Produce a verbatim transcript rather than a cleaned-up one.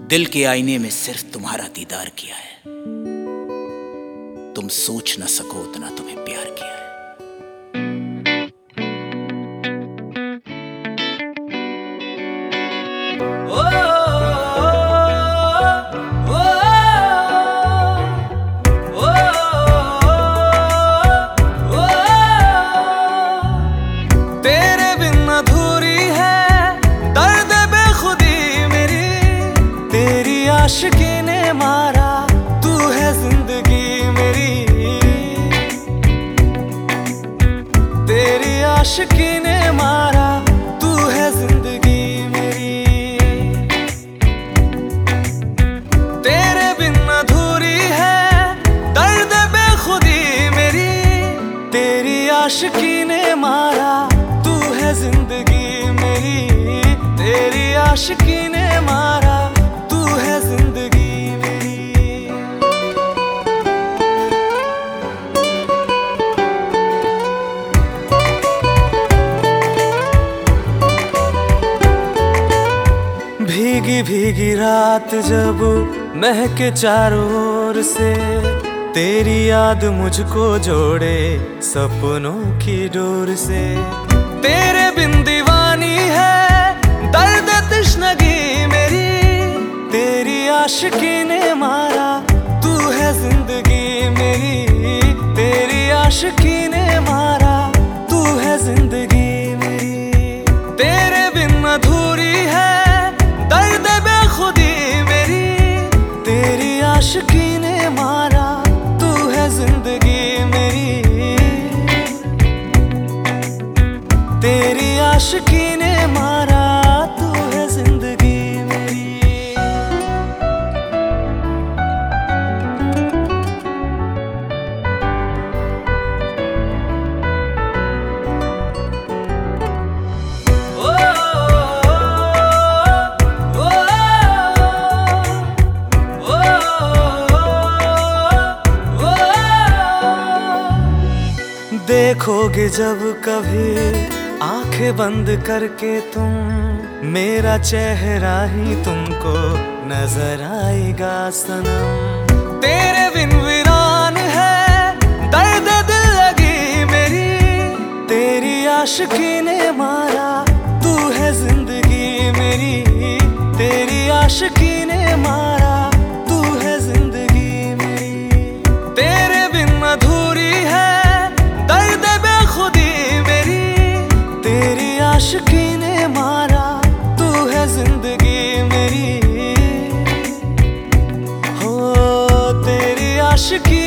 दिल के आईने में सिर्फ तुम्हारा दीदार किया है। तुम सोच न सको उतना तुम्हें प्यार किया है। ओ, ओ, ओ, ओ, तेरे बिन अधूरी है दर्द बेखुदी मेरी, तेरी आशिकी ने मारा तू है जिंदगी मेरी, तेरी आशिकी ने मारा तू है जिंदगी मेरी, तेरे बिन अधूरी है दर्द बेखुदी मेरी, तेरी आशिकी ने मारा तू है जिंदगी मेरी, तेरी आशिकी ने मारा तू है जिंदगी मेरी। भीगी भीगी रात जब महके चारों ओर से, तेरी याद मुझको जोड़े सपनों की डोर से, तेरे बिन दीवानी है दर्द तश्नगी मेरी, तेरी आशिकी ने मारा तू है जिंदगी मेरी, तेरी आशिकी ने मारा तू है जिंदगी मेरी, तेरे बिन अधूरी है दर्द बेखुदी मेरी, तेरी आशिकी ने मारा तू है जिंदगी मेरी, तेरी आशिकी ने मारा तू है जिंदगी मेरी। देखोगे जब कभी आंखें बंद करके तुम, मेरा चेहरा ही तुमको नजर आएगा सनम, तेरे बिन वीरान है दर्द दिल लगी मेरी, तेरी आशिकी ने मारा तू है जिंदगी मेरी, तेरी आशिकी ने मारा तू है जिंदगी मेरी, तेरे बिन अधूरी है दर्द बेखुदी मेरी, तेरी आशिकी ने मारा तू है जिंदगी मेरी, हो तेरी आशिकी